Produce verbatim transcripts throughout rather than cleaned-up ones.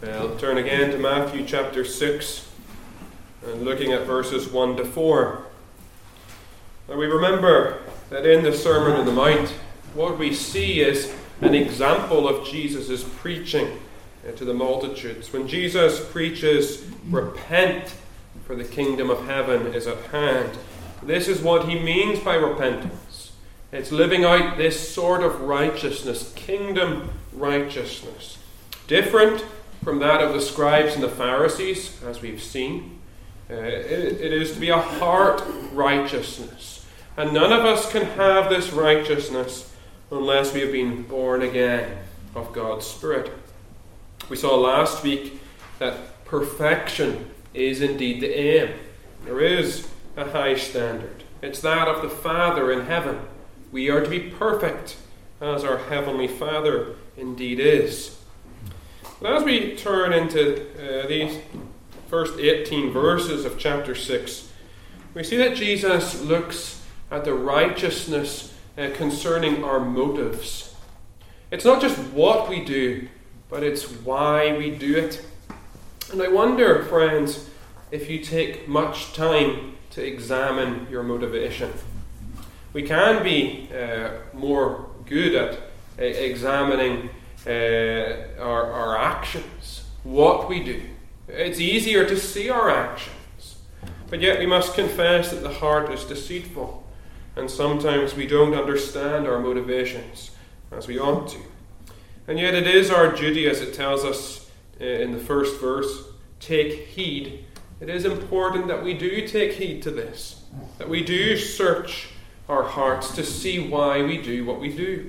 Well, turn again to Matthew chapter six and looking at verses one to four. Now we remember that in the Sermon on the Mount, what we see is an example of Jesus' preaching to the multitudes. When Jesus preaches, "Repent, for the kingdom of heaven is at hand." This is what he means by repentance. It's living out this sort of righteousness, kingdom righteousness. Different from that of the scribes and the Pharisees, as we've seen. Uh, it, it is to be a heart righteousness. And none of us can have this righteousness unless we have been born again of God's Spirit. We saw last week that perfection is indeed the aim. There is a high standard. It's that of the Father in heaven. We are to be perfect as our Heavenly Father indeed is. But as we turn into uh, these first eighteen verses of chapter six, we see that Jesus looks at the righteousness uh, concerning our motives. It's not just what we do, but it's why we do it. And I wonder, friends, if you take much time to examine your motivation. We can be uh, more good at uh, examining uh, our, our actions, what we do. It's easier to see our actions. But yet we must confess that the heart is deceitful, and sometimes we don't understand our motivations as we ought to. And yet it is our duty, as it tells us uh, in the first verse, take heed. It is important that we do take heed to this, that we do search our hearts to see why we do what we do.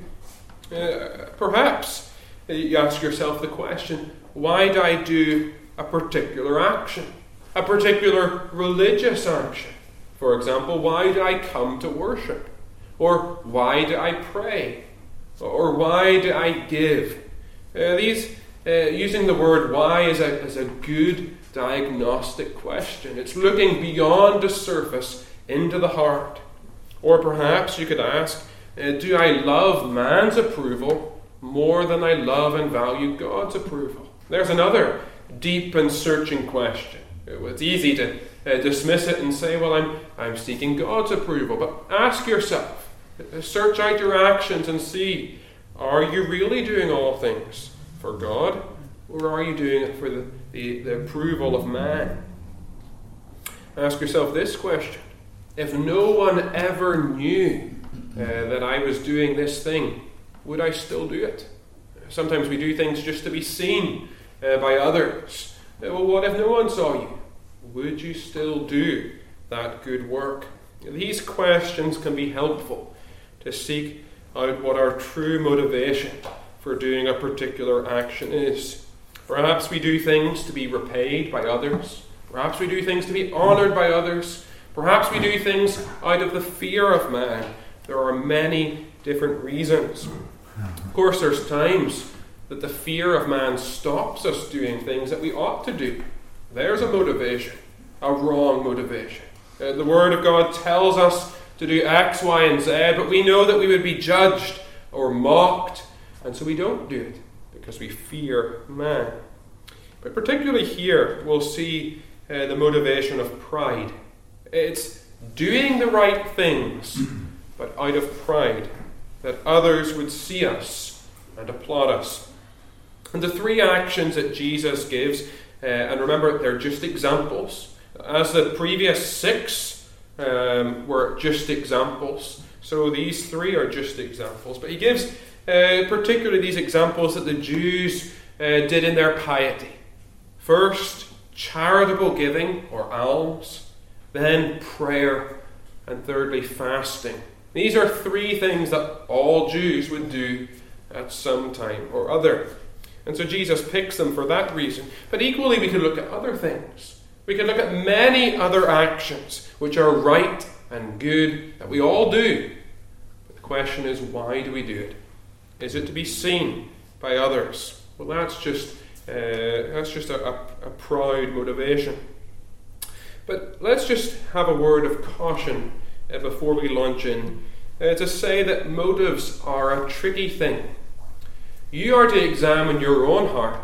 Uh, perhaps you ask yourself the question, why do I do a particular action, a particular religious action? For example, why do I come to worship? Or why do I pray? Or why do I give? Uh, these, uh, using the word why is a, is a good diagnostic question. It's looking beyond the surface into the heart. Or perhaps you could ask, uh, do I love man's approval more than I love and value God's approval? There's another deep and searching question. It's easy to uh, dismiss it and say, well, I'm, I'm seeking God's approval. But ask yourself, uh, search out your actions and see, are you really doing all things for God? Or are you doing it for the, the, the approval of man? Ask yourself this question. If no one ever knew uh, that I was doing this thing, would I still do it? Sometimes we do things just to be seen uh, by others. Uh, well, what if no one saw you? Would you still do that good work? These questions can be helpful to seek out what our true motivation for doing a particular action is. Perhaps we do things to be repaid by others. Perhaps we do things to be honoured by others. Perhaps we do things out of the fear of man. There are many different reasons. Of course, there's times that the fear of man stops us doing things that we ought to do. There's a motivation, a wrong motivation. Uh, the Word of God tells us to do X, Y, and Z, but we know that we would be judged or mocked, and so we don't do it because we fear man. But particularly here, we'll see uh, the motivation of pride. It's doing the right things, but out of pride, that others would see us and applaud us. And the three actions that Jesus gives, uh, and remember, they're just examples. As the previous six um, were just examples, so these three are just examples. But he gives uh, particularly these examples that the Jews uh, did in their piety. First, charitable giving or alms. Then prayer, and thirdly fasting. These are three things that all Jews would do at some time or other. And so Jesus picks them for that reason. But equally we could look at other things. We could look at many other actions which are right and good that we all do. But the question is, why do we do it? Is it to be seen by others? Well, that's just uh, that's just a, a, a proud motivation. But let's just have a word of caution uh, before we launch in uh, to say that motives are a tricky thing. You are to examine your own heart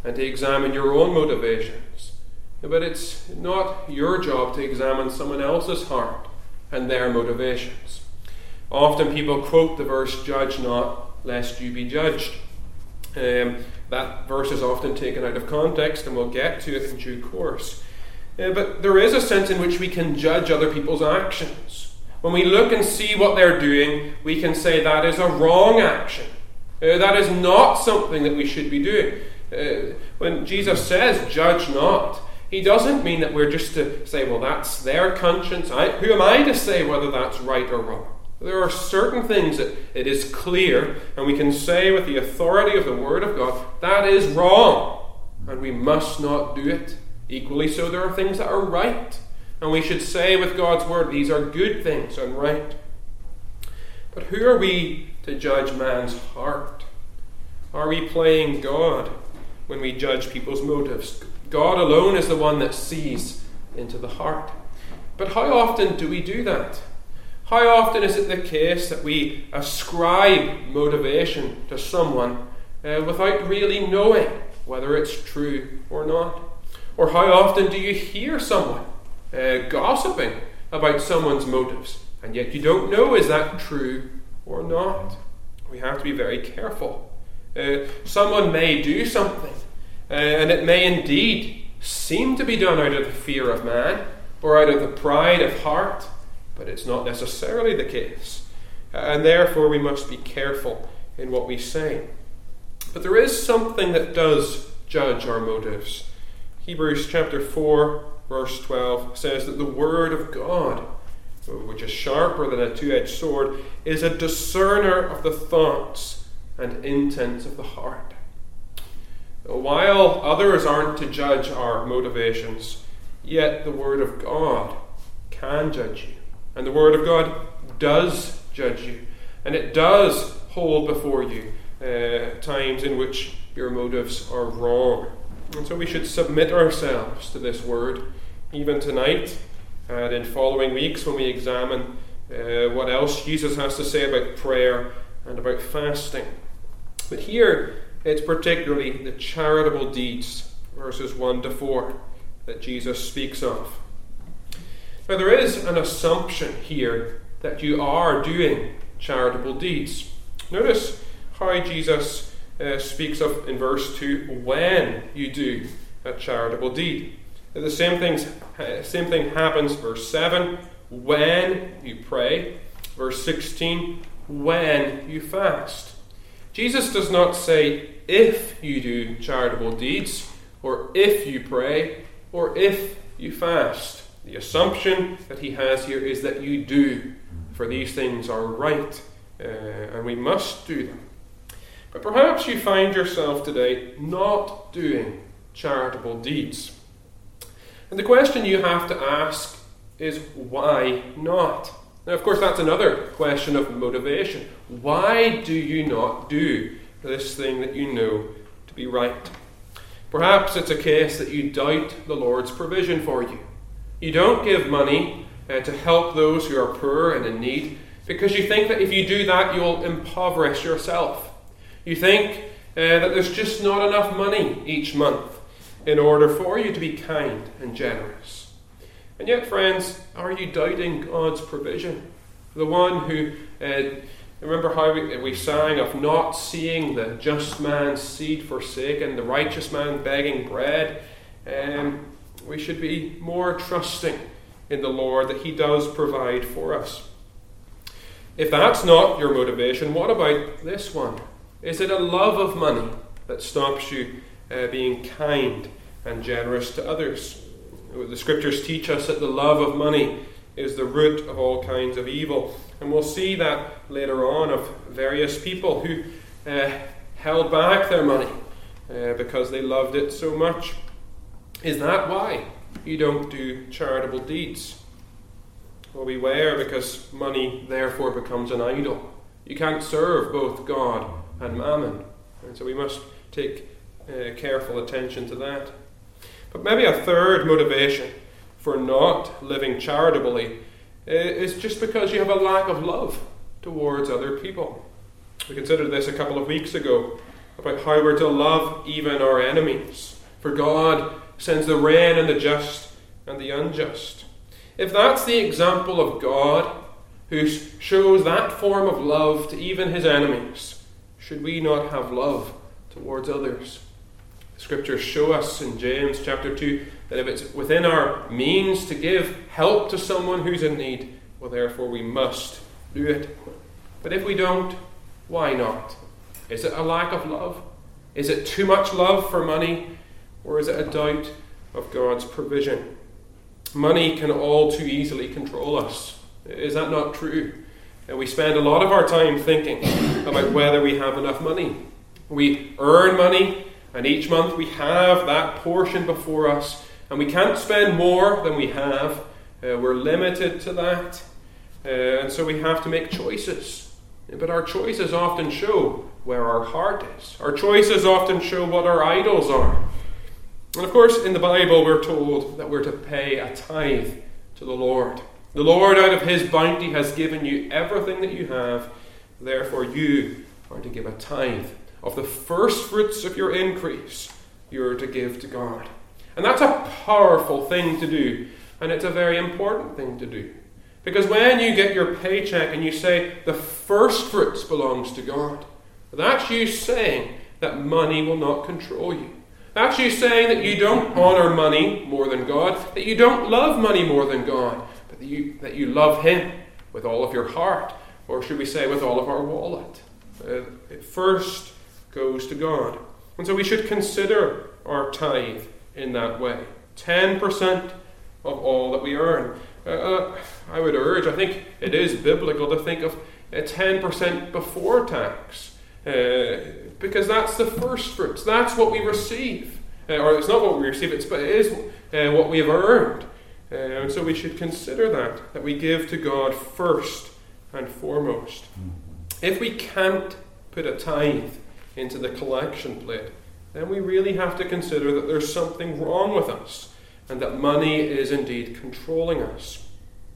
and to examine your own motivations. But it's not your job to examine someone else's heart and their motivations. Often people quote the verse, "Judge not, lest you be judged." Um, that verse is often taken out of context, and we'll get to it in due course. Uh, but there is a sense in which we can judge other people's actions. When we look and see what they're doing, we can say that is a wrong action. Uh, that is not something that we should be doing. Uh, when Jesus says, "Judge not," he doesn't mean that we're just to say, well, that's their conscience. I, who am I to say whether that's right or wrong? There are certain things that it is clear, and we can say with the authority of the Word of God, that is wrong, and we must not do it. Equally so, there are things that are right, and we should say with God's Word, these are good things and right. But who are we to judge man's heart? Are we playing God when we judge people's motives? God alone is the one that sees into the heart. But how often do we do that? How often is it the case that we ascribe motivation to someone uh, without really knowing whether it's true or not? Or how often do you hear someone uh, gossiping about someone's motives, and yet you don't know, is that true or not? We have to be very careful. Uh, someone may do something, uh, and it may indeed seem to be done out of the fear of man, or out of the pride of heart, but it's not necessarily the case. Uh, and therefore we must be careful in what we say. But there is something that does judge our motives. Hebrews chapter four, verse twelve says that the Word of God, which is sharper than a two-edged sword, is a discerner of the thoughts and intents of the heart. While others aren't to judge our motivations, yet the Word of God can judge you. And the Word of God does judge you. And it does hold before you uh, times in which your motives are wrong. And so we should submit ourselves to this Word, even tonight and in following weeks when we examine uh, what else Jesus has to say about prayer and about fasting. But here, it's particularly the charitable deeds, verses one to four, that Jesus speaks of. Now, there is an assumption here that you are doing charitable deeds. Notice how Jesus uh, speaks of, in verse two, when you do a charitable deed. The same, things, uh, same thing happens, verse seven, when you pray. Verse sixteen, when you fast. Jesus does not say if you do charitable deeds, or if you pray, or if you fast. The assumption that he has here is that you do, for these things are right, uh, and we must do them. But perhaps you find yourself today not doing charitable deeds. And the question you have to ask is, why not? Now, of course, that's another question of motivation. Why do you not do this thing that you know to be right? Perhaps it's a case that you doubt the Lord's provision for you. You don't give money uh, to help those who are poor and in need because you think that if you do that, you'll impoverish yourself. You think uh, that there's just not enough money each month in order for you to be kind and generous. And yet, friends, are you doubting God's provision? The one who, uh, remember how we, we sang of not seeing the just man's seed forsaken, the righteous man begging bread. Um, we should be more trusting in the Lord that he does provide for us. If that's not your motivation, what about this one? Is it a love of money that stops you uh, being kind and generous to others? The Scriptures teach us that the love of money is the root of all kinds of evil. And we'll see that later on of various people who uh, held back their money uh, because they loved it so much. Is that why you don't do charitable deeds? Well, beware, because money therefore becomes an idol. You can't serve both God and mammon. And so we must take uh, careful attention to that. But maybe a third motivation for not living charitably is just because you have a lack of love towards other people. We considered this a couple of weeks ago about how we're to love even our enemies. For God sends the rain and the just and the unjust. If that's the example of God, who shows that form of love to even his enemies, should we not have love towards others? The scriptures show us in James chapter two that if it's within our means to give help to someone who's in need, well, therefore we must do it. But if we don't, why not? Is it a lack of love? Is it too much love for money? Or is it a doubt of God's provision? Money can all too easily control us. Is that not true? And we spend a lot of our time thinking about whether we have enough money. We earn money, and each month we have that portion before us, and we can't spend more than we have. Uh, we're limited to that, uh, and so we have to make choices. But our choices often show where our heart is. Our choices often show what our idols are. And of course, in the Bible, we're told that we're to pay a tithe to the Lord. The Lord, out of his bounty, has given you everything that you have. Therefore, you are to give a tithe of the first fruits of your increase. You are to give to God. And that's a powerful thing to do. And it's a very important thing to do. Because when you get your paycheck and you say, the first fruits belongs to God, that's you saying that money will not control you. That's you saying that you don't honor money more than God, that you don't love money more than God, but that you, that you love him with all of your heart, or should we say with all of our wallet. Uh, it first goes to God. And so we should consider our tithe in that way. ten percent of all that we earn. Uh, I would urge, I think it is biblical to think of uh, ten percent before tax. Uh, because that's the first fruits. That's what we receive. Uh, or it's not what we receive, it's, but it is uh, what we have earned. Uh, and so we should consider that, that we give to God first and foremost. If we can't put a tithe into the collection plate, then we really have to consider that there's something wrong with us, and that money is indeed controlling us.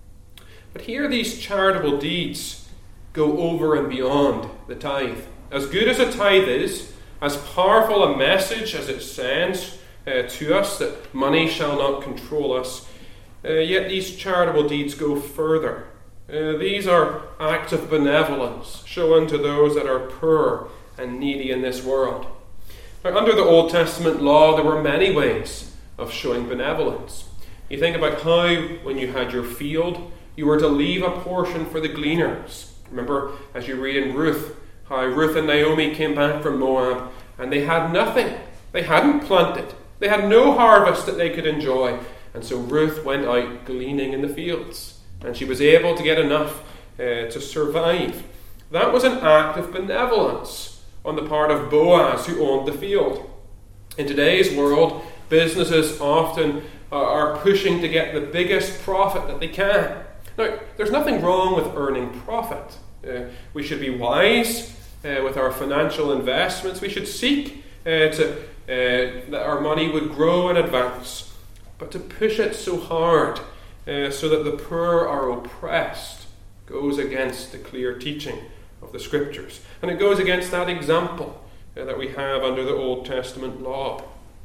But here these charitable deeds go over and beyond the tithe. As good as a tithe is, as powerful a message as it sends uh, to us, that money shall not control us, uh, yet these charitable deeds go further. Uh, these are acts of benevolence shown to those that are poor and needy in this world. Now, under the Old Testament law, there were many ways of showing benevolence. You think about how, when you had your field, you were to leave a portion for the gleaners. Remember, as you read in Ruth, how Ruth and Naomi came back from Moab, and they had nothing. They hadn't planted. They had no harvest that they could enjoy. And so Ruth went out gleaning in the fields, and she was able to get enough uh, to survive. That was an act of benevolence on the part of Boaz, who owned the field. In today's world, businesses often are pushing to get the biggest profit that they can. Now, there's nothing wrong with earning profit. Uh, we should be wise uh, with our financial investments. We should seek uh, to uh, that our money would grow and advance. But to push it so hard uh, so that the poor are oppressed goes against the clear teaching of the Scriptures. And it goes against that example uh, that we have under the Old Testament law.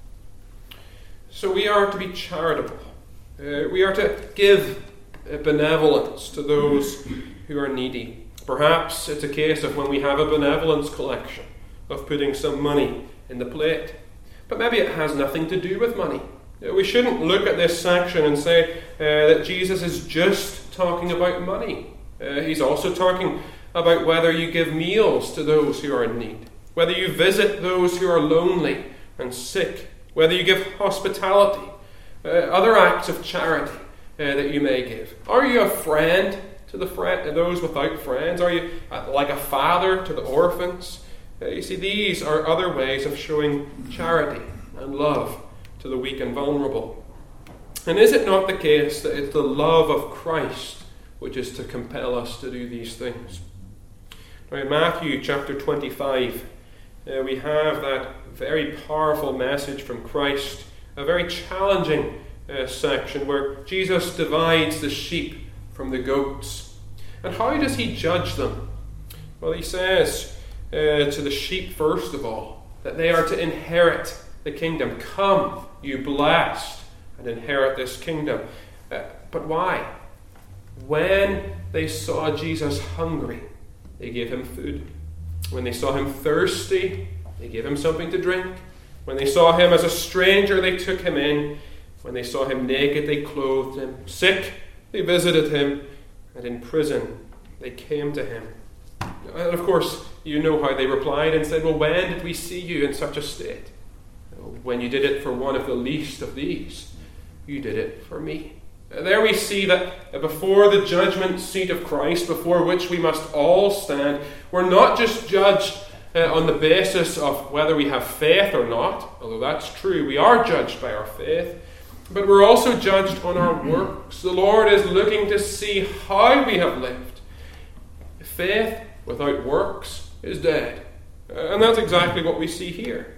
So we are to be charitable. Uh, we are to give uh, benevolence to those who are needy. Perhaps it's a case of when we have a benevolence collection, of putting some money in the plate. But maybe it has nothing to do with money. We shouldn't look at this section and say uh, that Jesus is just talking about money. Uh, he's also talking about whether you give meals to those who are in need, whether you visit those who are lonely and sick, whether you give hospitality, uh, other acts of charity uh, that you may give. Are you a friend to the friend, to those without friends? Are you uh, like a father to the orphans? Uh, you see, these are other ways of showing charity and love to the weak and vulnerable. And is it not the case that it's the love of Christ which is to compel us to do these things? Now, in Matthew chapter twenty-five, uh, we have that very powerful message from Christ, a very challenging uh, section where Jesus divides the sheep from the goats. And how does he judge them? Well, he says uh, to the sheep, first of all, that they are to inherit the kingdom. Come, you blessed, and inherit this kingdom. Uh, but why? When they saw Jesus hungry, they gave him food. When they saw him thirsty, they gave him something to drink. When they saw him as a stranger, they took him in. When they saw him naked, they clothed him. Sick, they visited him. And in prison, they came to him. And of course, you know how they replied and said, well, when did we see you in such a state? When you did it for one of the least of these, you did it for me. There we see that before the judgment seat of Christ, before which we must all stand, we're not just judged uh, on the basis of whether we have faith or not, although that's true, we are judged by our faith, but we're also judged on our works. The Lord is looking to see how we have lived. Faith without works is dead. And that's exactly what we see here.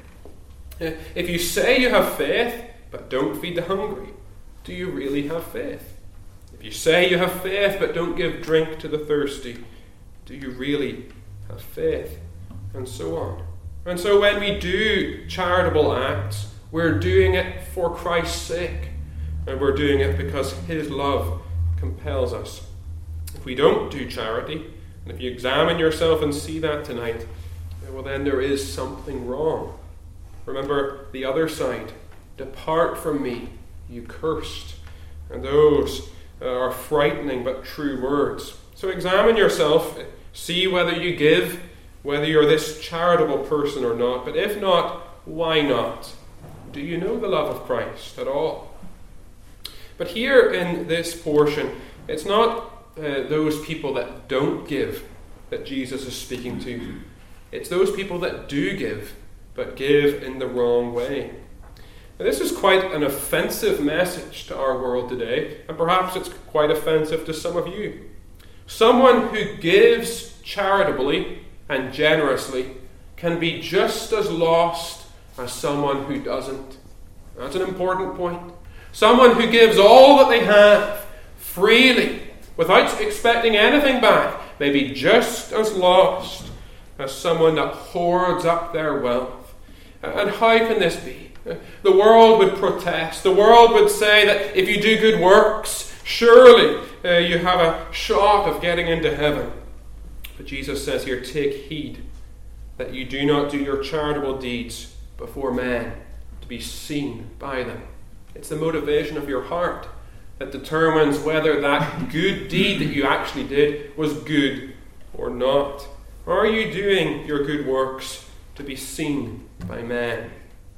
If you say you have faith, but don't feed the hungry, do you really have faith? If you say you have faith, but don't give drink to the thirsty, do you really have faith? And so on. And so when we do charitable acts, we're doing it for Christ's sake. And we're doing it because his love compels us. If we don't do charity, and if you examine yourself and see that tonight, well, then there is something wrong. Remember the other side. Depart from me, you cursed. And those are frightening but true words. So examine yourself, see whether you give, whether you're this charitable person or not. But if not, why not? Do you know the love of Christ at all? But here in this portion, it's not uh, those people that don't give that Jesus is speaking to. It's those people that do give, but give in the wrong way. Now, this is quite an offensive message to our world today, and perhaps it's quite offensive to some of you. Someone who gives charitably and generously can be just as lost as someone who doesn't. That's an important point. Someone who gives all that they have freely, without expecting anything back, may be just as lost as someone that hoards up their wealth. And how can this be? The world would protest. The world would say that if you do good works, surely uh, you have a shot of getting into heaven. But Jesus says here, take heed that you do not do your charitable deeds before men to be seen by them. It's the motivation of your heart that determines whether that good deed that you actually did was good or not. Are you doing your good works to be seen by men?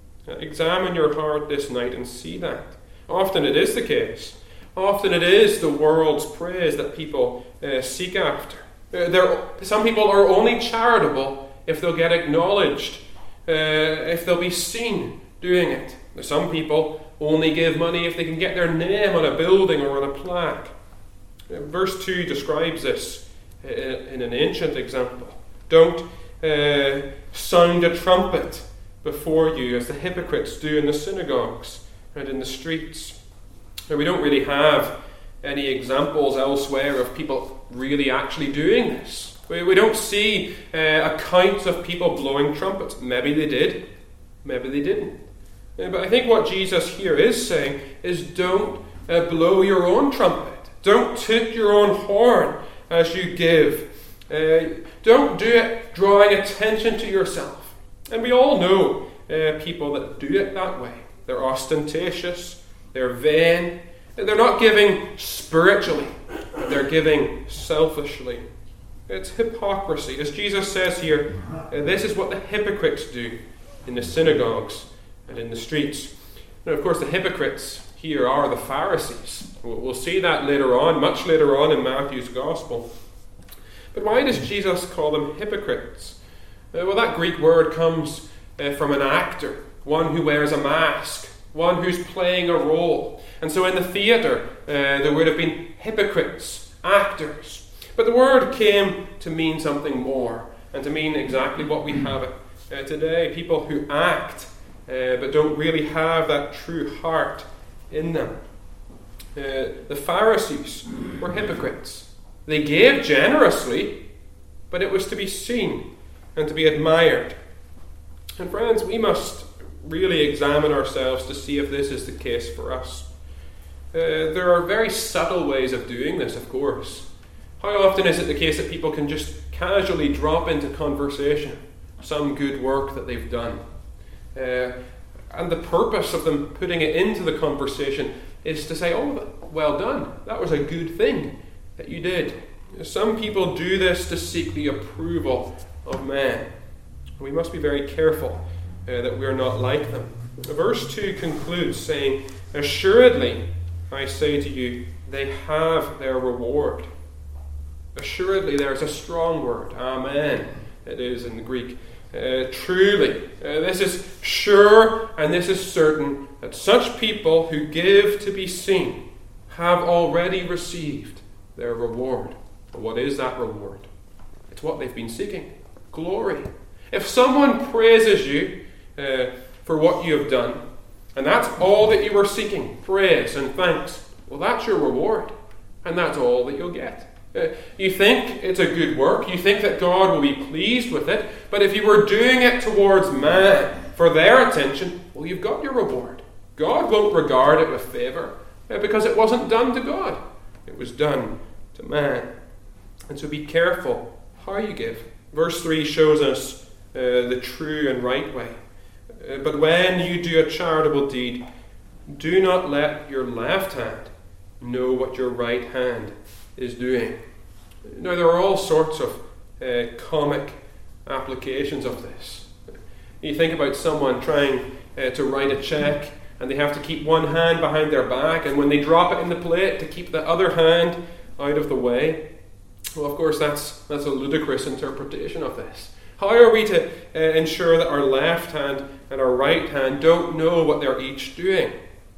Examine your heart this night and see that. Often it is the case. Often it is the world's praise that people uh, seek after. Uh, there, some people are only charitable if they'll get acknowledged, uh, if they'll be seen doing it. Some people only give money if they can get their name on a building or on a plaque. Uh, verse two describes this uh, in an ancient example. Don't uh, sound a trumpet before you as the hypocrites do in the synagogues and in the streets. Now, we don't really have any examples elsewhere of people really actually doing this. We, we don't see uh, accounts of people blowing trumpets. Maybe they did, maybe they didn't. Uh, but I think what Jesus here is saying is don't uh, blow your own trumpet. Don't toot your own horn as you give. Uh, don't do it drawing attention to yourself. And we all know uh, people that do it that way. They're ostentatious, they're vain, they're not giving spiritually, they're giving selfishly. It's hypocrisy. As Jesus says here, uh, this is what the hypocrites do in the synagogues and in the streets. Now, of course, the hypocrites here are the Pharisees. We'll, we'll see that later on, much later on in Matthew's Gospel. But why does Jesus call them hypocrites? Uh, well, that Greek word comes uh, from an actor, one who wears a mask, one who's playing a role. And so in the theatre, uh, there would have been hypocrites, actors. But the word came to mean something more, and to mean exactly what we have uh, today. People who act, uh, but don't really have that true heart in them. Uh, the Pharisees were hypocrites. They gave generously, but it was to be seen and to be admired. And friends, we must really examine ourselves to see if this is the case for us. Uh, there are very subtle ways of doing this, of course. How often is it the case that people can just casually drop into conversation some good work that they've done? Uh, and the purpose of them putting it into the conversation is to say, oh, well done, that was a good thing that you did. Some people do this to seek the approval of man. We must be very careful uh, that we're not like them. Verse two concludes saying, assuredly, I say to you, they have their reward. Assuredly, there's a strong word, amen, it is in the Greek. Uh, truly, uh, this is sure and this is certain that such people who give to be seen have already received their reward. But what is that reward? It's what they've been seeking, glory. If someone praises you uh, for what you have done, and that's all that you were seeking, praise and thanks, well, that's your reward, and that's all that you'll get. Uh, you think it's a good work, you think that God will be pleased with it, but if you were doing it towards man for their attention, well, you've got your reward. God won't regard it with favour uh, because it wasn't done to God. It was done to man. And so be careful how you give. Verse three shows us uh, the true and right way. Uh, but when you do a charitable deed, do not let your left hand know what your right hand is doing. Now, there are all sorts of uh, comic applications of this. You think about someone trying uh, to write a check, and they have to keep one hand behind their back, and when they drop it in the plate, to keep the other hand out of the way. Well, of course, that's that's a ludicrous interpretation of this. How are we to uh, ensure that our left hand and our right hand don't know what they're each doing?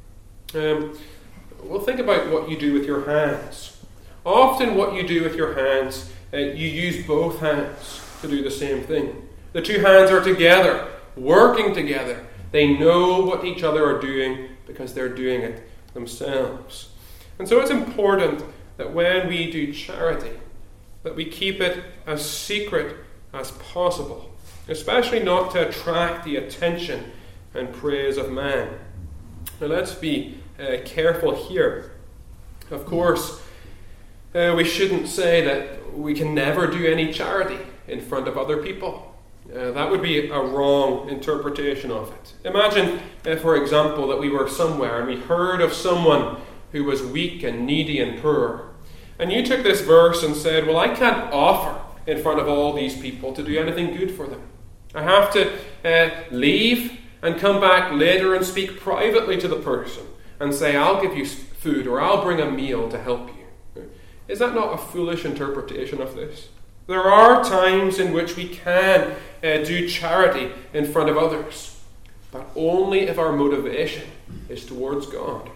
Um, well, think about what you do with your hands. Often what you do with your hands, uh, you use both hands to do the same thing. The two hands are together, working together. They know what each other are doing because they're doing it themselves. And so it's important that when we do charity, that we keep it as secret as possible, especially not to attract the attention and praise of man. Now let's be uh, careful here. Of course, uh, we shouldn't say that we can never do any charity in front of other people. Uh, that would be a wrong interpretation of it. Imagine, uh, for example, that we were somewhere and we heard of someone who was weak and needy and poor. And you took this verse and said, well, I can't offer in front of all these people to do anything good for them. I have to uh, leave and come back later and speak privately to the person and say, I'll give you food or I'll bring a meal to help you. Is that not a foolish interpretation of this? There are times in which we can uh, do charity in front of others, but only if our motivation is towards God.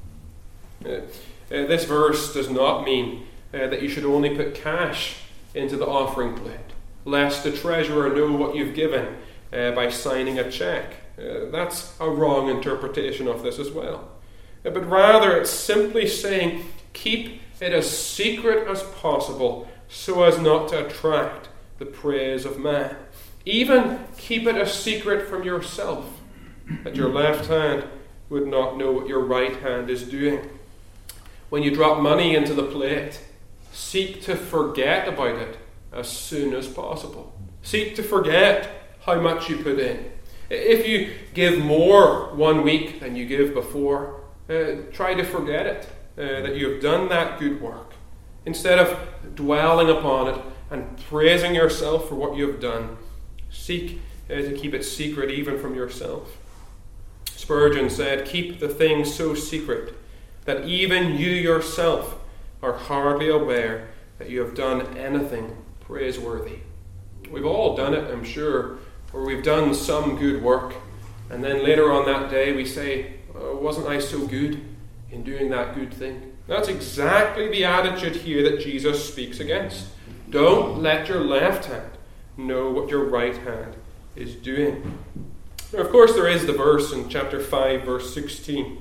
Uh, uh, this verse does not mean uh, that you should only put cash into the offering plate, lest the treasurer know what you've given uh, by signing a check. Uh, that's a wrong interpretation of this as well. Uh, but rather, it's simply saying, keep it as secret as possible so as not to attract the praise of man. Even keep it a secret from yourself, that your left hand would not know what your right hand is doing. When you drop money into the plate, seek to forget about it as soon as possible. Seek to forget how much you put in. If you give more one week than you give before, uh, try to forget it, uh, that you have done that good work. Instead of dwelling upon it and praising yourself for what you have done, seek uh, to keep it secret even from yourself. Spurgeon said, keep the thing so secret that even you yourself are hardly aware that you have done anything praiseworthy. We've all done it, I'm sure, where we've done some good work, and then later on that day we say, oh, wasn't I so good in doing that good thing? That's exactly the attitude here that Jesus speaks against. Don't let your left hand know what your right hand is doing. Now, of course, there is the verse in chapter five, verse sixteen.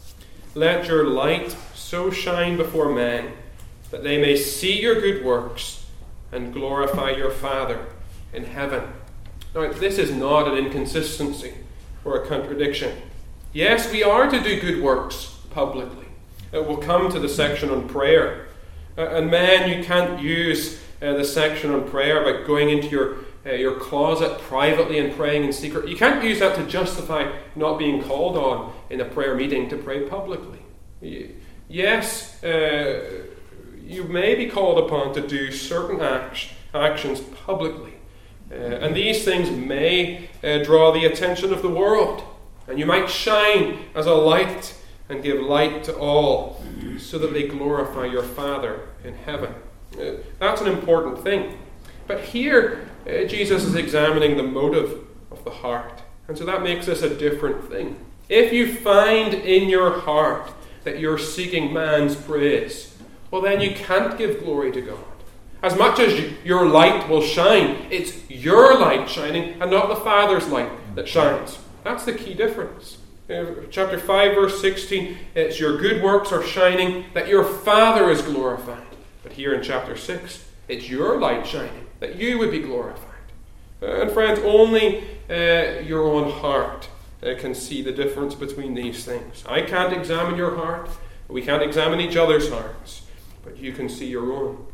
Let your light so shine before men that they may see your good works and glorify your Father in heaven. Now, this is not an inconsistency or a contradiction. Yes, we are to do good works publicly. Uh, we'll come to the section on prayer. Uh, and men, you can't use uh, the section on prayer by going into your uh, your closet privately and praying in secret. You can't use that to justify not being called on in a prayer meeting to pray publicly. You, yes, uh, you may be called upon to do certain act, actions publicly. Uh, and these things may uh, draw the attention of the world. And you might shine as a light and give light to all so that they glorify your Father in heaven. Uh, that's an important thing. But here, uh, Jesus is examining the motive of the heart. And so that makes this a different thing. If you find in your heart that you're seeking man's praise, well then you can't give glory to God. As much as you, your light will shine, it's your light shining and not the Father's light that shines. That's the key difference. Uh, chapter five, verse sixteen, it's your good works are shining, that your Father is glorified. But here in chapter six, it's your light shining, that you would be glorified. Uh, and friends, only uh, your own heart uh, can see the difference between these things. I can't examine your heart. We can't examine each other's hearts. But you can see your own.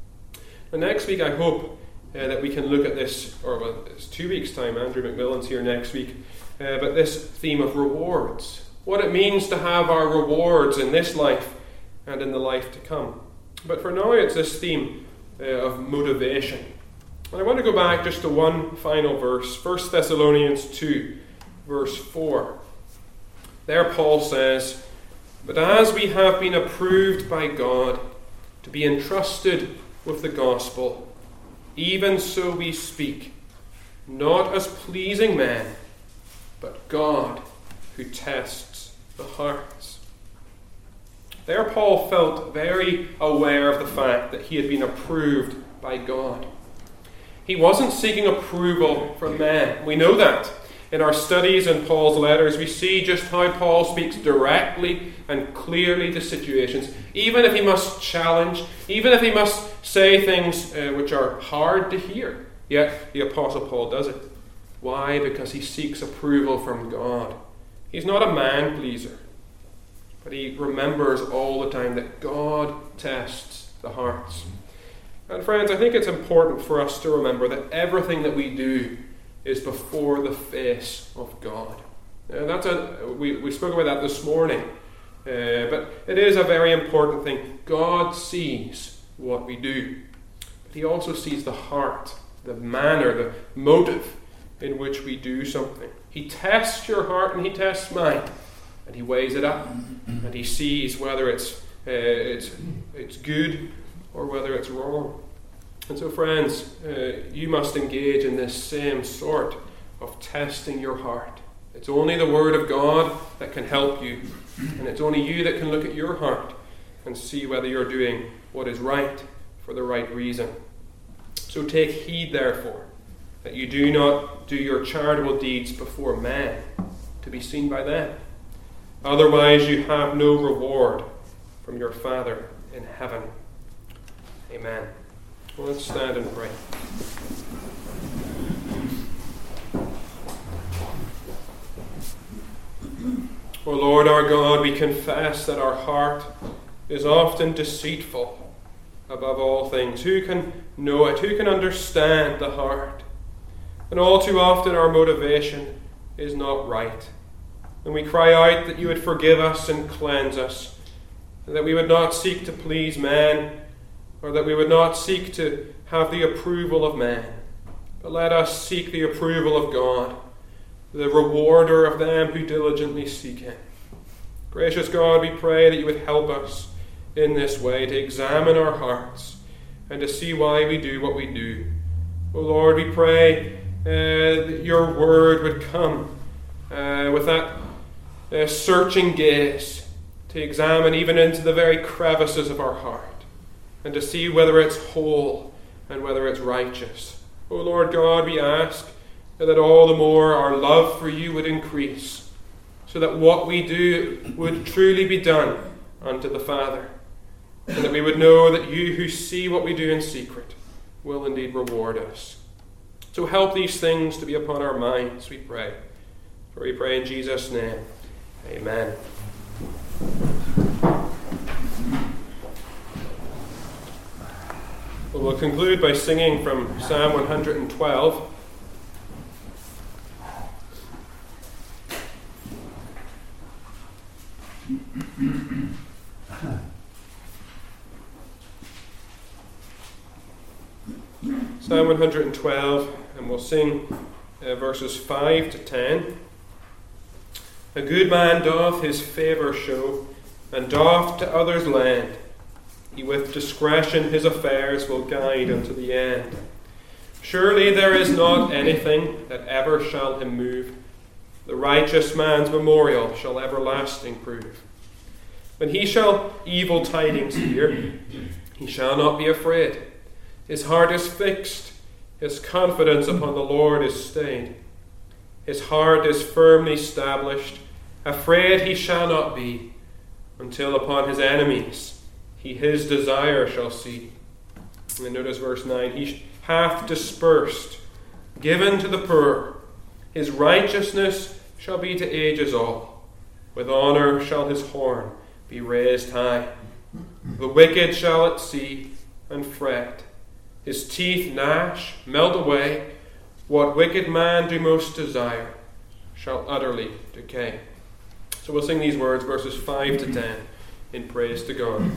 And next week, I hope uh, that we can look at this, or well, it's two weeks' time. Andrew McMillan's here next week. Uh, but this theme of rewards. What it means to have our rewards in this life and in the life to come. But for now, it's this theme uh, of motivation. And I want to go back just to one final verse. First Thessalonians two, verse four. There Paul says, "But as we have been approved by God to be entrusted with the gospel, even so we speak, not as pleasing men, but God who tests the hearts." There Paul felt very aware of the fact that he had been approved by God. He wasn't seeking approval from men. We know that. In our studies in Paul's letters, we see just how Paul speaks directly and clearly to situations, even if he must challenge, even if he must say things uh, which are hard to hear. Yet the Apostle Paul does it. Why? Because he seeks approval from God. He's not a man pleaser, but he remembers all the time that God tests the hearts. And friends, I think it's important for us to remember that everything that we do is before the face of God. And that's a we, we spoke about that this morning. Uh, but it is a very important thing. God sees what we do. But he also sees the heart, the manner, the motive in which we do something. He tests your heart and he tests mine. And he weighs it up. And he sees whether it's uh, it's it's good or whether it's wrong. And so, friends, uh, you must engage in this same sort of testing your heart. It's only the Word of God that can help you. And it's only you that can look at your heart and see whether you're doing what is right for the right reason. So take heed, therefore, that you do not do your charitable deeds before men to be seen by them. Otherwise you have no reward from your Father in heaven. Amen. Well, let's stand and pray. O Lord our God, we confess that our heart is often deceitful above all things. Who can know it? Who can understand the heart? And all too often our motivation is not right. And we cry out that you would forgive us and cleanse us, and that we would not seek to please man, or that we would not seek to have the approval of man, but let us seek the approval of God, the rewarder of them who diligently seek him. Gracious God, we pray that you would help us in this way to examine our hearts and to see why we do what we do. O Lord, we pray uh, that your word would come uh, with that uh, searching gaze to examine even into the very crevices of our heart, and to see whether it's whole and whether it's righteous. O Lord God, we ask that all the more our love for you would increase, so that what we do would truly be done unto the Father, and that we would know that you who see what we do in secret will indeed reward us. So help these things to be upon our minds, we pray. For we pray in Jesus' name. Amen. Well, we'll conclude by singing from Psalm one hundred twelve. Psalm one hundred twelve, and we'll sing uh, verses five to ten. A good man doth his favour show, and doth to others lend. He with discretion his affairs will guide unto the end. Surely there is not anything that ever shall him move. The righteous man's memorial shall everlasting prove. When he shall evil tidings hear, he shall not be afraid. His heart is fixed, his confidence upon the Lord is stayed. His heart is firmly established, afraid he shall not be, until upon his enemies he his desire shall see. And notice verse nine, he hath dispersed, given to the poor. His righteousness shall be to ages all. With honour shall his horn be raised high. The wicked shall it see and fret. His teeth gnash, melt away. What wicked man do most desire shall utterly decay. So we'll sing these words, verses five to ten, in praise to God.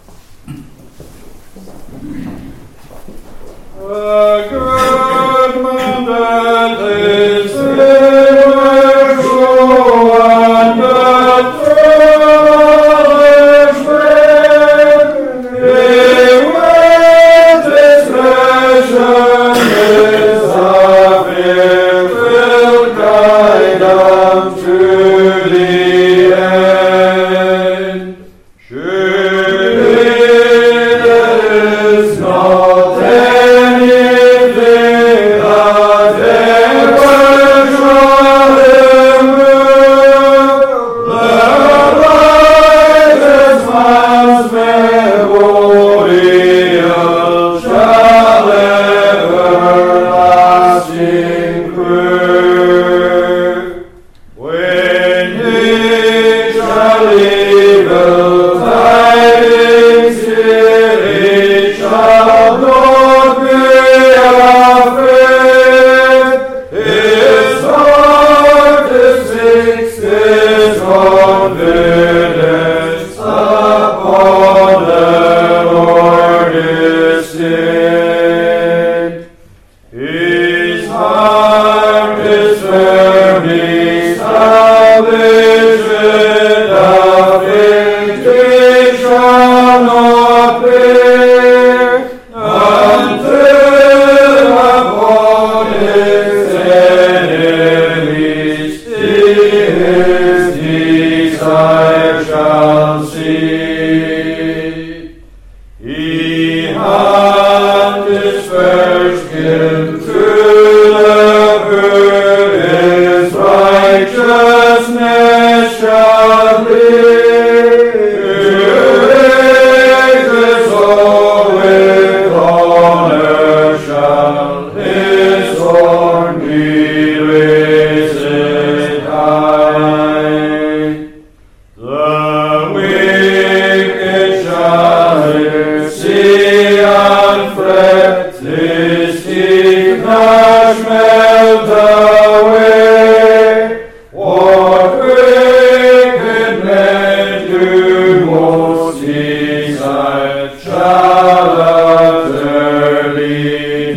A good man that is ever so and the foolish friend, he with discretion his affair will guide unto the end. Surely there is not anything that ever shall him move. The righteous man's memorial shall everlasting prove. When he shall evil tidings hear, he shall not be afraid. His heart is fixed, his confidence upon the Lord is stayed. His heart is firmly established, the victory shall not fear, until upon his enemies his desire shall see. He hath dispersed him through the poor, his righteousness shall be. His soul with honor shall his horn be raised high. The wicked shall see and fret, his teeth gnash melt away. What wicked men do most desire shall utterly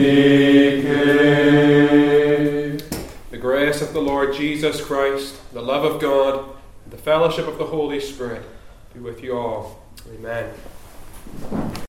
decay. The grace of the Lord Jesus Christ, the love of God, and the fellowship of the Holy Spirit be with you all. Amen.